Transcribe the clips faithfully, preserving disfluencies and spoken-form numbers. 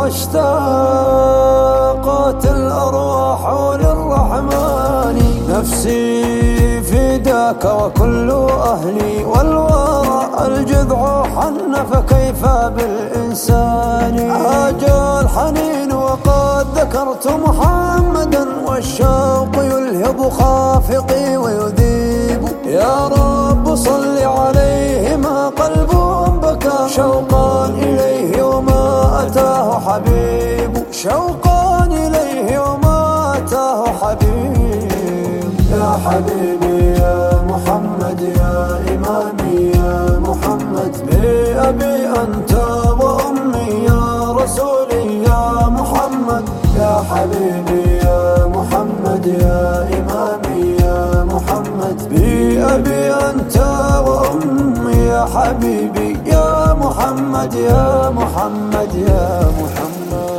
واشتاقت الأرواح للرحمن، نفسي فداك وكل أهلي والورى الجذع حن فكيف بالإنسان. هاج الحنين وقد ذكرت محمدا والشوق يلهب خافقي ويذيب. يا رب صل عليه ما قلب بكى شوقا إليه وما أتاه حبيب، شوقا إليه وما أتاه حبيب. يا حبيبي يا محمد يا إمامي يا محمد، بأبي أنت وأمي يا رسولي يا محمد. يا حبيبي يا محمد يا إمامي يا محمد، بأبي أنت وأمي يا حبيبي يا محمد يا محمد يا محمد.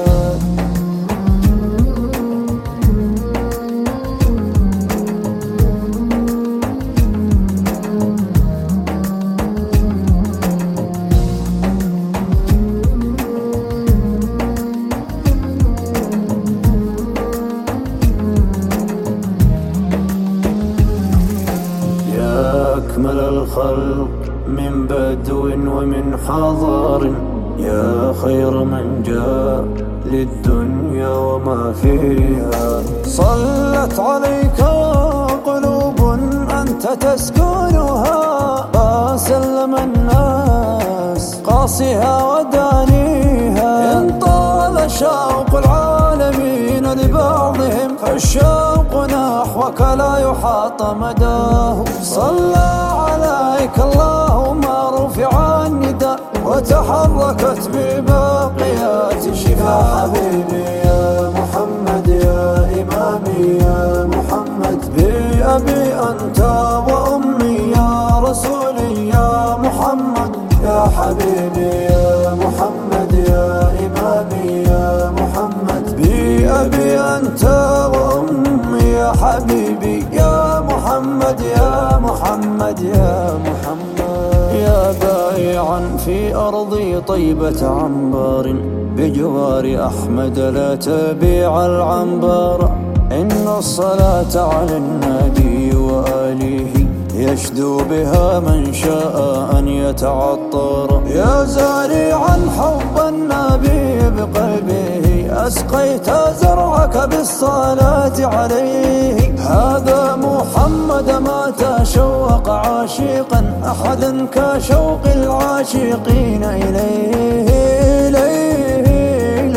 أكمل الخلق من بدو ومن حضار، يا خير من جاء للدنيا وما فيها. صلت عليك قلوب أنت تسكنها، فسلم الناس قاصها ودانيها. إن طال شوق العالمين لبعضهم فالشوق نحوك لا يحاط مداه. صلى عليك اللهم رفع النداء وتحركت بباقيات الشفاء. حبيبي يا محمد يا إمامي يا محمد، بأبي أنت وأمي يا رسولي يا محمد. يا حبيبي يا محمد يا إمامي يا محمد، بأبي أنت وأمي يا حبيبي يا محمد يا محمد يا محمد. يا بايعا في أرضي طيبة عنبار، بجوار أحمد لا تبيع العنبار. إن الصلاة على النبي وآله يشدو بها من شاء أن يتعطر. يا زارعا حب النبي بقلبه، أسقيت زرعك بالصلاة عليه. هذا محمد ما تشوق عاشقا أحدا كشوق العاشقين إليه إليه